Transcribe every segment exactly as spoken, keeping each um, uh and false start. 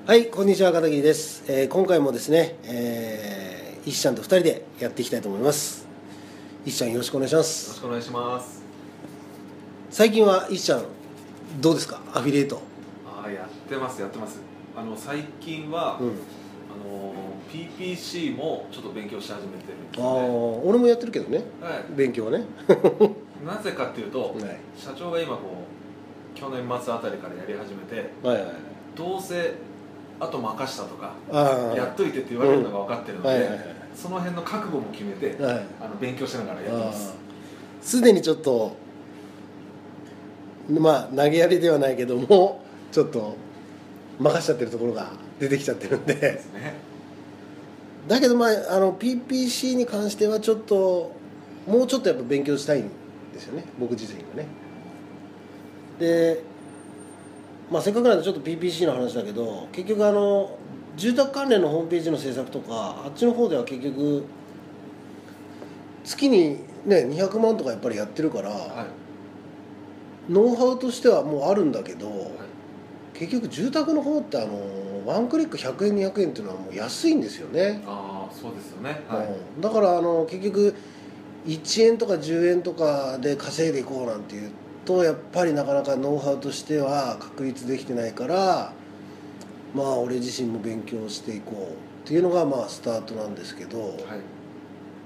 はい、こんにちは、片桐です。えー、今回もですね、えー、石ちゃんとふたりでやっていきたいと思います。石ちゃん、よろしくお願いします。 よろしくお願いします。 最近は石ちゃんどうですか、アフィリエイト。 ああ、やってますやってます。あの最近は、うん、あの ピーピーシー もちょっと勉強し始めてるんですね。ああ、 俺もやってるけどね、はい、勉強はねなぜかっていうと、はい、社長が今こう去年末あたりからやり始めて、はいはい、どうせあと任したとかやっといてって言われるのが分かってるので、うん、はいはいはい、その辺の覚悟も決めて、はい、あの勉強しながらやってます。 すでにちょっとまあ投げやりではないけどもちょっと任しちゃってるところが出てきちゃってるんで、ですね、だけどまあ、あの ピーピーシー に関してはちょっともうちょっとやっぱ勉強したいんですよね、僕自身がね。でまあ、せっかくなんでちょっと ピーピーシー の話だけど、結局あの住宅関連のホームページの制作とかあっちの方では結局月にねにひゃくまんとかやっぱりやってるから、はい、ノウハウとしてはもうあるんだけど、はい、結局住宅の方ってあのワンクリックひゃくえんにひゃくえんっていうのはもう安いんですよね。 ああ、そうですよね、はい、 うん、だからあの結局いちえんとかじゅうえんとかで稼いでいこうなんていうとやっぱりなかなかノウハウとしては確立できてないから、まあ俺自身も勉強していこうっていうのがまあスタートなんですけど、はい、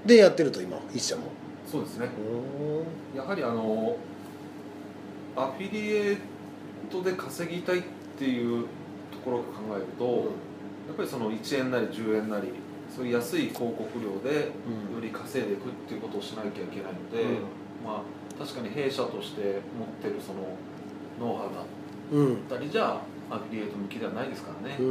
でやってると今一社もそうですね。やはりあのアフィリエイトで稼ぎたいっていうところを考えると、うん、やっぱりそのいちえんなりじゅうえんなりそういう安い広告料でより稼いでいくっていうことをしなきゃいけないので、うん、まあ確かに弊社として持ってるそのノウハウだったりじゃアフィリエイト向きではないですからね。うん、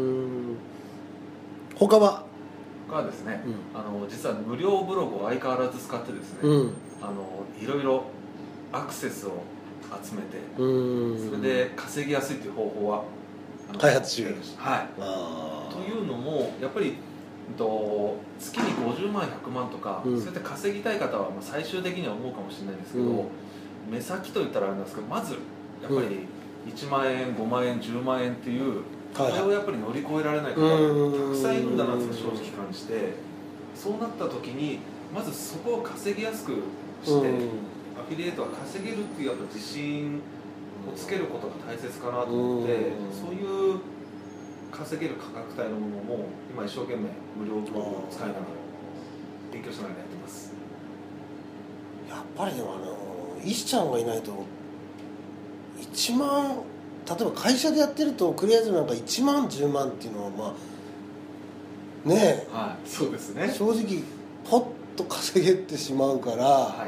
他は他はですね、うん、あの実は無料ブログを相変わらず使ってですね、うん、あのいろいろアクセスを集めて、うん、それで稼ぎやすいという方法は開発中、 はい、というのもやっぱりと月にごじゅうまんひゃくまんとか、うん、そうやって稼ぎたい方はまあ最終的には思うかもしれないですけど、うん、目先といったらあれなんですけど、まずやっぱりいちまんえんごまんえんじゅうまんえんっていうこれをやっぱり乗り越えられない方がたくさんいるんだなと正直感じて、そうなった時にまずそこを稼ぎやすくして、アフィリエイトは稼げるっていうやっぱ自信をつけることが大切かなと思って、そういう稼げる価格帯のものも今一生懸命無料ブログを使いながら勉強しながらやってます。 やっぱりでもあの石ちゃんがいないといちまん、例えば会社でやってるとクリアズなんかいちまんじゅうまんっていうのはまあねえ、 はい、そうですね、 正直ポッと稼げてしまうから、はい、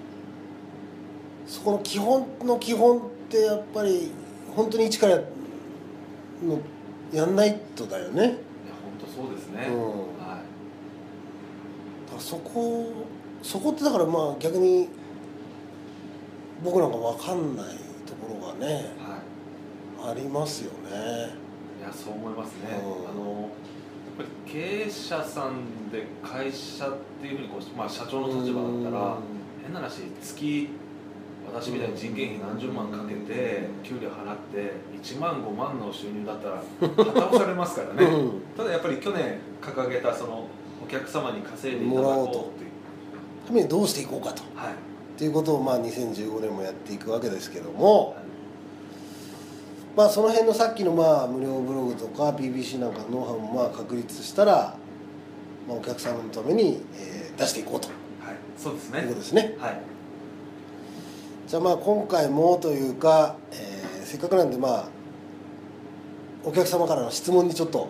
そこの基本の基本ってやっぱり本当に一からのやんないとだよね。いや本当そうですね、うん、はい、だからそこそこってだからまあ逆に僕なんか分かんないところがね、はい、ありますよね。 いやそう思いますね、うん、あのやっぱり経営者さんで会社っていうふうにこう、まあ、社長の立場だったら変な話月私みたいに人件費何十万かけて給料払っていちまんごまんの収入だったら旗をされますからね、うん、ただやっぱり去年掲げたそのお客様に稼いでいただこうというためにどうしていこうかと、はい、っていうことをまあにせんじゅうごねんもやっていくわけですけども、はい、まあその辺のさっきのまあ無料ブログとか ピーピーシー なんかのノウハウもまあ確立したら、まあ、お客様のために、えー、出していこうと、 はい、そうですね、 いうことですね。 はい、 じゃあまあ今回もというか、えー、せっかくなんでまあお客様からの質問にちょっと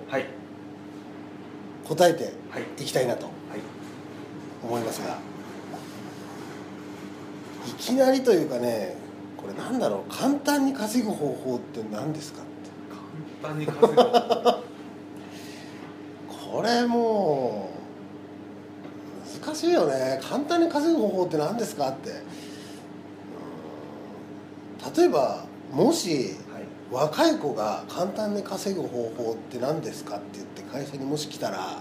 答えていきたいなと思いますが、いきなりというかね、これなんだろう、簡単に稼ぐ方法って何ですかって。 簡単に稼ぐ方法これもう難しいよね。簡単に稼ぐ方法って何ですかって。例えばもし、はい、若い子が簡単に稼ぐ方法って何ですかって言って会社にもし来たら、はい、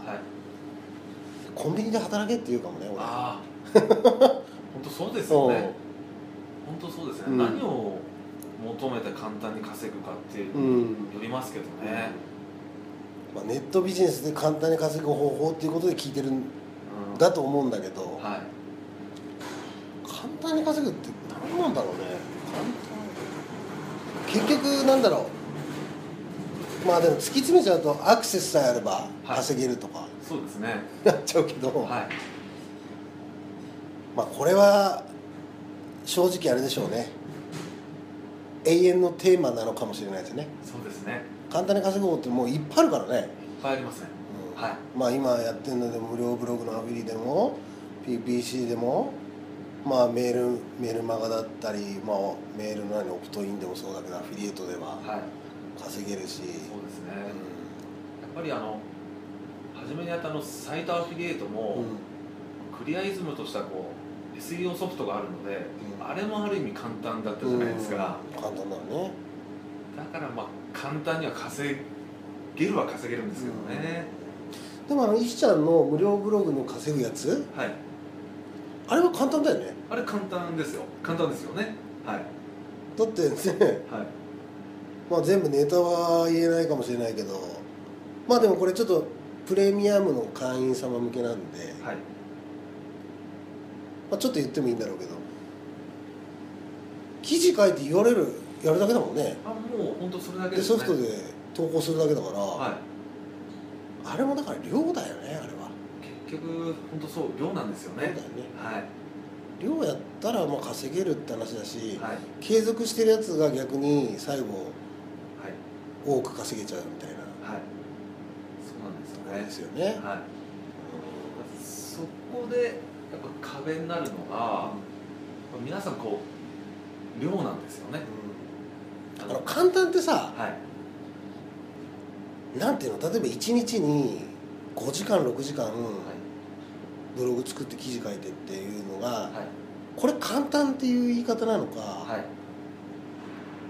コンビニで働けって言うかもね、俺。 ああ本当そうですよね。本当そうですね、うん、何を求めて簡単に稼ぐかっていうのによりますけどね、 まあ、ネットビジネスで簡単に稼ぐ方法っていうことで聞いてるんだと思うんだけど、 うん、はい、 簡単に稼ぐって何なんだろうね。簡単、結局なんだろう、まあでも突き詰めちゃうとアクセスさえあれば稼げるとか、はい、 そうですね、 なっちゃうけど、 はい、 まあこれは正直あれでしょうね、永遠のテーマなのかもしれないですね。 そうですね、 簡単に稼ぐ方ってもういっぱいあるからね。 いっぱいありますね、うん、はい、 まあ今やってるので無料ブログのアフィリでも ピーピーシー でも、まあメールメールマガだったり、まあ、メールの何オプトインでもそうだけどアフィリエイトでは稼げるし、はい、そうですね、うん、やっぱりあの初めにやったあのサイトアフィリエイトも、うん、クリアイズムとしたこう エスイーオー ソフトがあるので、うん、あれもある意味簡単だったじゃないですか、 うん、簡単だね。 だからまあ簡単には稼げるは稼げるんですけどね、 うん、でもあの石ちゃんの無料ブログの稼ぐやつ、はい、あれは簡単だよね。 あれ簡単ですよ、簡単ですよね、はい、 だってね、はい、まあ全部ネタは言えないかもしれないけど、まあでもこれちょっとプレミアムの会員様向けなんで、はい、まあ、ちょっと言ってもいいんだろうけど、記事書いて言われるやるだけだもんね。 あ、もう本当それだけですね。でソフトで投稿するだけだから、 はい、 あれもだから量だよね。あれは結局本当そう量なんですよね。 量だよね、 はい、 量やったらまあ稼げるって話だし、 はい、 継続してるやつが逆に最後、はい、多く稼げちゃうみたいな、 はい、そうなんですよね。 ですよね、はい、 そこでやっぱ壁になるのが、うん、皆さんこう量なんですよね、 うん、あの簡単ってさ、 はい、 なんていうの、例えばいちにちにごじかんろくじかん、はい、ブログ作って記事書いてっていうのが、はい、これ簡単っていう言い方なのか、はい、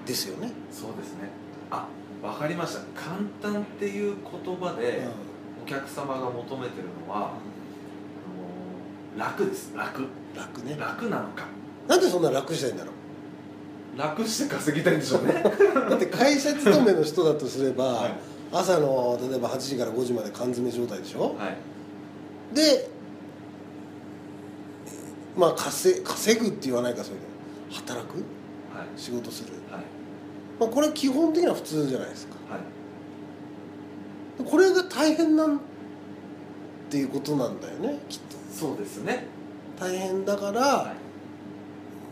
ですよね。 そうですね。あ、わかりました。簡単っていう言葉でお客様が求めてるのは、うん、あの楽です。楽楽ね。 楽なのか。 なんでそんな楽したいんだろう。 楽して稼ぎたいんでしょうね。 だって会社勤めの人だとすれば、はい、朝の例えばはちじからごじまで缶詰状態でしょ、はい、でまあ稼、稼ぐって言わないか、それで働く、はい、仕事する、はい、まあ、これ基本的には普通じゃないですか、はい、これが大変なんっていうことなんだよね、きっと。 そうですね。 大変だから、はい、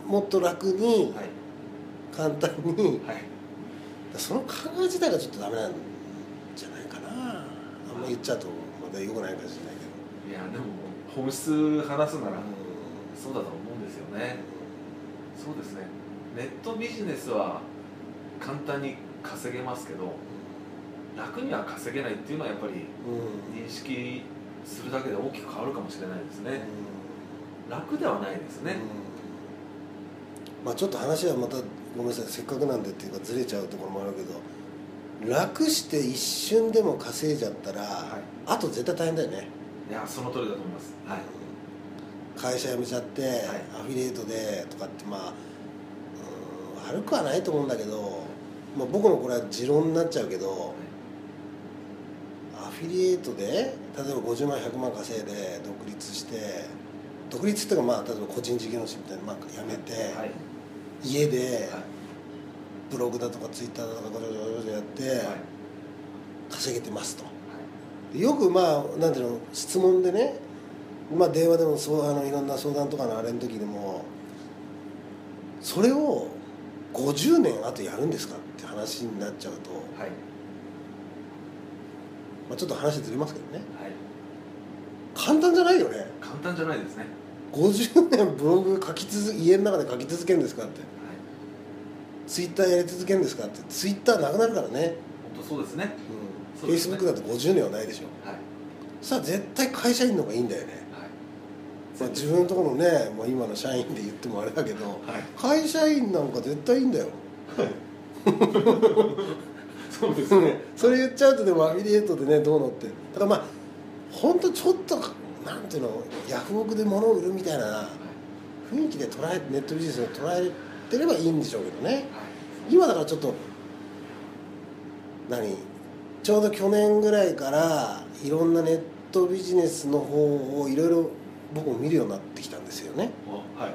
もっと楽に、はい、簡単に、はい、その考え自体がちょっとダメなんじゃないかな。あんま言っちゃうとまた良くないかもしれないけど、 いやでも本質話すなら、うん、そうだと思うんですよね、うん、そうですね。ネットビジネスは簡単に稼げますけど、うん、楽には稼げないっていうのはやっぱり認識するだけで大きく変わるかもしれないですね、うん、楽ではないですね、 うん、まあちょっと話はまたごめんなさい、せっかくなんでっていうかずれちゃうところもあるけど、楽して一瞬でも稼いじゃったら、はい、あと絶対大変だよね。 いやその通りだと思います、はい、 会社辞めちゃって、はい、アフィリエイトでとかってまあ、うん、悪くはないと思うんだけど、まあ、僕のこれは持論になっちゃうけど、はい、アフィリエイトで例えばごじゅうまんひゃくまん稼いで独立して独立っていうか、まあ例えば個人事業主みたいな、まあ、辞めて、はい、家でブログだとかツイッターだとかゴロゴロゴロやって稼げてますと、はい、よくまあなんていうの質問でね、まあ、電話でもそうあのいろんな相談とかのあれの時でもそれをごじゅうねんあとやるんですかって話になっちゃうと、はい、まあ、ちょっと話ずれますけどね、はい、簡単じゃないよね。 簡単じゃないですね。 ごじゅうねんブログ書き続家の中で書き続けるんですかって、はい、ツイッターやり続けるんですかって、ツイッターなくなるからね。 本当そうですね、 うん、フェイスブックだとごじゅうねんはないでしょ、はい、さあ絶対会社員の方がいいんだよね、はい、まあ、自分のところのね、もう今の社員で言ってもあれだけど、はい、会社員なんか絶対いいんだよ、はいそうですね、それ言っちゃうとでもアフィリエイトでねどうのってだからまあ本当ちょっとなんていうのヤフオクで物を売るみたいな雰囲気で捉えネットビジネスを捉えてればいいんでしょうけどね、はい、今だからちょっと何ちょうど去年ぐらいからいろんなネットビジネスの方をいろいろ僕も見るようになってきたんですよね。 はい、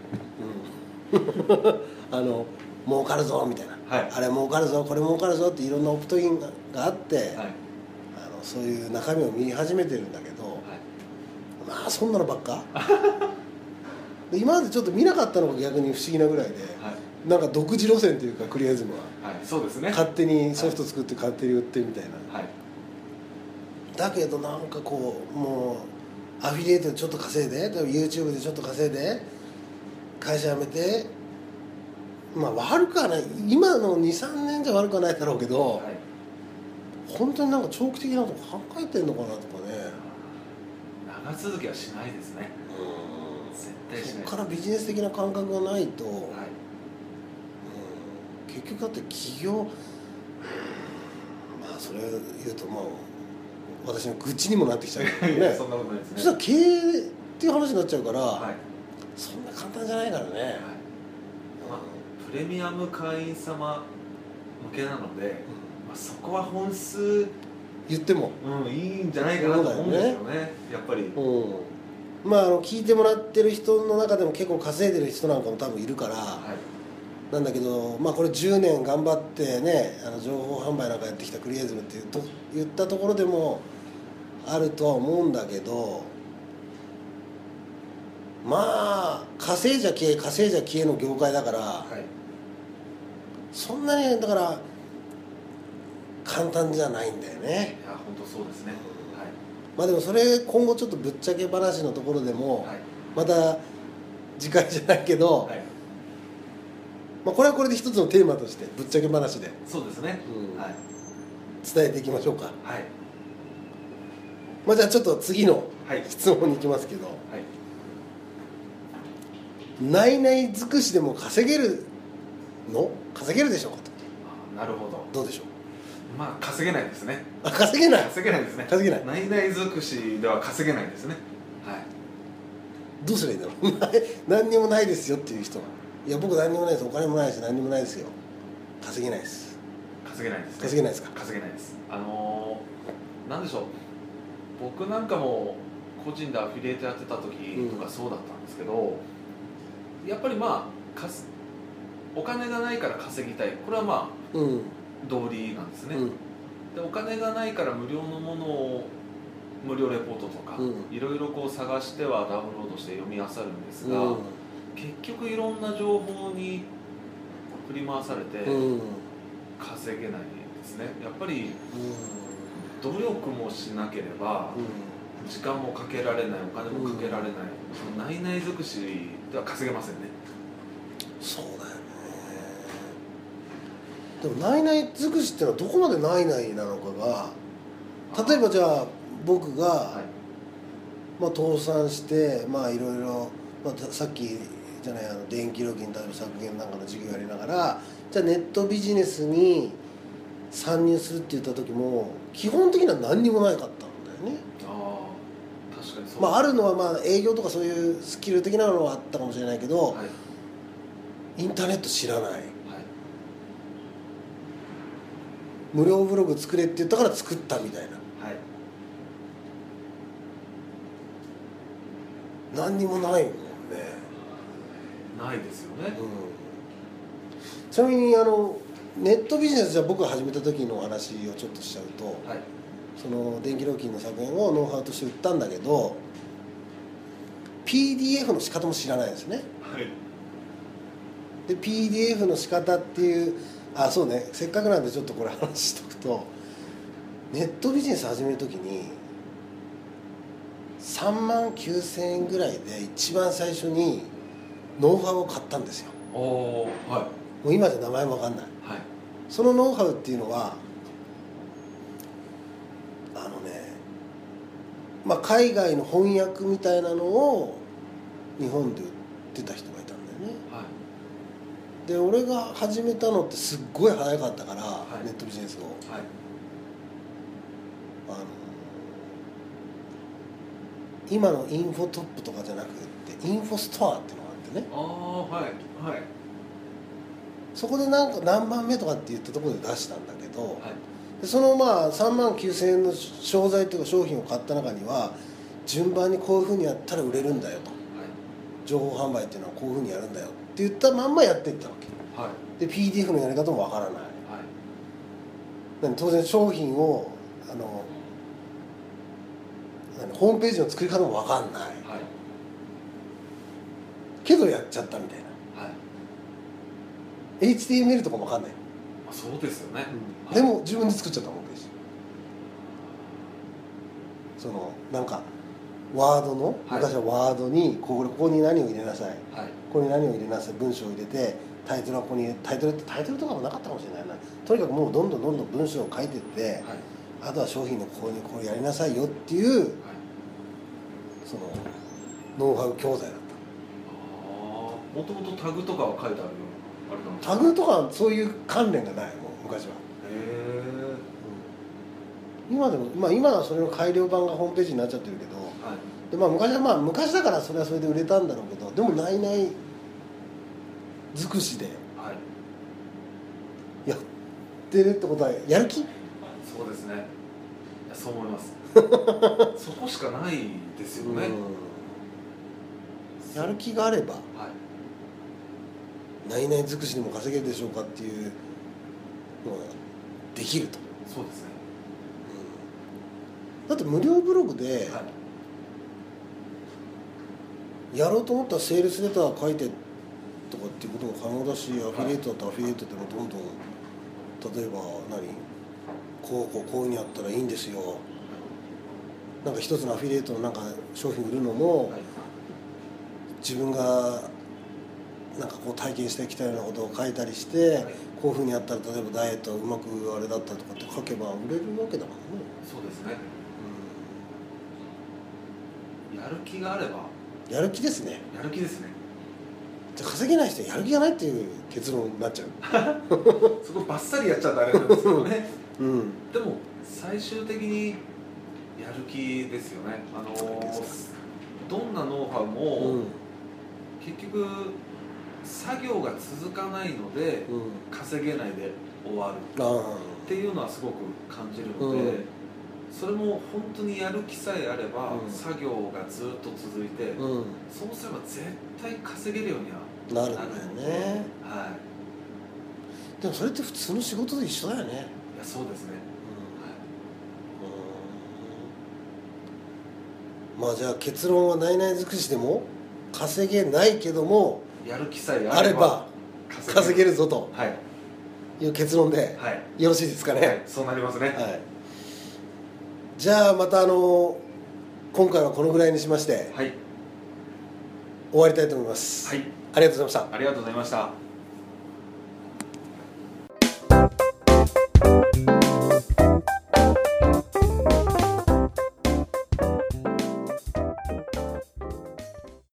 うん、あの儲かるぞみたいな、 はい、 あれ儲かるぞこれ儲かるぞっていろんなオプトインがあって、はい、あのそういう中身を見始めてるんだけど、はい、まあそんなのばっかで今までちょっと見なかったのが逆に不思議なぐらいで、はい、なんか独自路線というかクリエイズムは、 はい、そうですね、 勝手にソフト作って勝手に売ってみたいな、はい、だけどなんかこうもうアフィリエイトでちょっと稼いで、例えば YouTube でちょっと稼いで会社辞めて、まあ悪くはない、今の にさんねんじゃ悪くはないだろうけど、はい、本当になんか長期的なこと考えてんのかなとかね。 長続きはしないですね。うん、絶対しない。 そこからビジネス的な感覚がないと、はい、うん、結局だって企業、うん、まあそれを言うとまあ私の愚痴にもなってきちゃうけどね。 そんなことないですね。 そしたら経営っていう話になっちゃうから、はい、そんな簡単じゃないからね。はい、まあ、プレミアム会員様向けなので、うん、まあ、そこは本数言っても、 うん、いいんじゃないかなと思うんですよね、やっぱり。うん、 まあ、あの聞いてもらってる人の中でも結構稼いでる人なんかも多分いるから、はい、なんだけど、まあ、これじゅうねん頑張ってね、あの情報販売なんかやってきたクリエイズムっていうと言ったところでもあるとは思うんだけど、まあ稼いじゃ消え稼いじゃ消えの業界だから、はい、そんなにだから簡単じゃないんだよね。 いや本当そうですね、うん、はい、 まあでもそれ今後ちょっとぶっちゃけ話のところでも、はい、また次回じゃないけど、はい、まあ、これはこれで一つのテーマとしてぶっちゃけ話でそうですね、うん、はい、 伝えていきましょうか。はい、まあ、じゃあちょっと次の質問に行きますけど、はい、ないない尽くしでも稼げるの稼げるでしょうかと。 あ、なるほど。 どうでしょう。 まあ稼げないですね。 あ、稼げない。 稼げないですね。 稼げない。 ないない尽くしでは稼げないですね。はい。 どうすればいいんだろう。何にもないですよっていう人は。いや僕何にもないです。お金もないし何にもないですよ。稼げないです。 稼げないですね。 稼げないですか。 稼げないです。あのー、なんでしょう。僕なんかも個人でアフィリエイトやってた時とかそうだったんですけど、うん、やっぱりまあかすお金がないから稼ぎたい。これはまあ。うん、道理なんですね、うん、でお金がないから無料のものを無料レポートとか、うん、いろいろこう探してはダウンロードして読み漁るんですが、うん、結局いろんな情報に振り回されて稼げないですね。やっぱり努力もしなければ時間もかけられない、お金もかけられない、そのないない尽くしでは稼げませんね。 そうだよね。でもないない尽くしっていうのはどこまでないないなのかが、例えばじゃあ僕が、はい、まあ、倒産してまあいろいろ、まあ、さっきじゃないあの電気料金例えば削減なんかの事業やりながらじゃあネットビジネスに参入するって言った時も基本的には何にもなかったんだよね。ああ、確かにそう。まああるのはまあ営業とかそういうスキル的なのはあったかもしれないけど、はい、インターネット知らない、はい、無料ブログ作れって言ったから作ったみたいな、はい、何にもないもんね。 ないですよね、うん、 ちなみにあのネットビジネスじゃ僕が始めた時の話をちょっとしちゃうと、はい、その電気料金の削減をノウハウとして売ったんだけど ピーディーエフ の仕方も知らないですね、はい、で ピーディーエフ の仕方っていうあそうね、せっかくなんでちょっとこれ話しとくとネットビジネス始める時にさんまんきゅうせんえんぐらいで一番最初にノウハウを買ったんですよ。お、はい、もう今じゃ名前も分かんない、はい、そのノウハウっていうのはあのね、まあ、海外の翻訳みたいなのを日本で売ってた人がいたんだよね、はい、で俺が始めたのってすっごい早かったから、はい、ネットビジネスを、はい、あの今のインフォトップとかじゃなくてインフォストアっていうのがあってね、あ、はいはい、そこでなんか何番目とかって言ったところで出したんだけど、はい、 でそのまあさんまんきゅうせんえんの商材というか商品を買った中には順番にこういうふうにやったら売れるんだよと、はい、情報販売っていうのはこういうふうにやるんだよって言ったまんまやっていったわけ、はい、で ピーディーエフ のやり方もわからない、はい、当然商品をあのホームページの作り方もわかんない、はい、けどやっちゃったみたいな、はい、エイチティーエムエル とかもわかんない、 あ、そうですよね、 うん、でも自分で作っちゃったホームページ、そのなんかワードの、はい、昔はワードにここ、ここに何を入れなさい、はい、ここに何を入れなさい、文章を入れてタイトルはここにタイトルってタイトルとかもなかったかもしれないな、とにかくもうどんどんどんどん文章を書いていって、はい、あとは商品のここにこうやりなさいよっていう、はい、そのノウハウ教材だった。 ああ、もともとタグとかは書いてあるよ、あれなんですか？ タグとかそういう関連がないもう昔は。へえ、 うん、今でも、まあ、今はそれの改良版がホームページになっちゃってるけど、はい、でまあ、昔はまあ昔だからそれはそれで売れたんだろうけど、でもないない尽くしでやってるってことはやる気？ そうですね、いやそう思いますそこしかないですよね、 うん、やる気があれば、はい、ないない尽くしにも稼げるでしょうかっていうのができると。 そうですね、 うん、だって無料ブログで、はい、やろうと思ったらセールスレター書いてとかっていうことも可能だし、アフィリエイトだったらアフィリエイトでもどんどん、例えば何こうこうこういうふうにやったらいいんですよ、なんか一つのアフィリエイトのなんか商品売るのも、はい、自分がなんかこう体験してきたようなことを書いたりして、はい、こういうふうにやったら例えばダイエットうまくあれだったとかって書けば売れるわけだからね。 そうですね、うん、やる気があれば。 やる気ですね。 やる気ですね。 じゃあ稼げない人はやる気がないっていう結論になっちゃうそこバッサリやっちゃったあれなんですけどね、うん、でも最終的にやる気ですよね。あのどんなノウハウも、うん、結局作業が続かないので、うん、稼げないで終わるっていうのはすごく感じるので、うん、それも本当にやる気さえあれば、うん、作業がずっと続いて、うん、そうすれば絶対稼げるようにはなるんだよね、 はい、 でもそれって普通の仕事と一緒だよね。 いやそうですね、 うん、はい、まあじゃあ結論はないない尽くしでも稼げないけどもやる気さえあれば稼げるぞという結論でよろしいですかね。 はい、そうなりますね、はい、 じゃあまたあの今回はこのぐらいにしまして、はい、終わりたいと思います。はい、ありがとうございました。 ありがとうございました。